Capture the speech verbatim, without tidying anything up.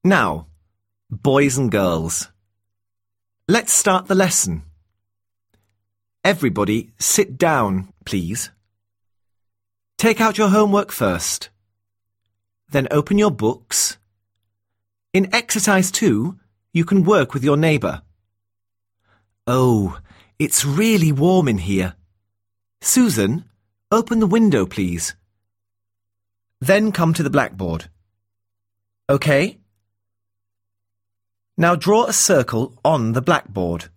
Now, boys and girls, let's start the lesson. Everybody sit down, please. Take out your homework first. Then open your books. In exercise two, you can work with your neighbour. Oh, it's really warm in here. Susan, open the window, please. Then come to the blackboard. OK? Now draw a circle on the blackboard.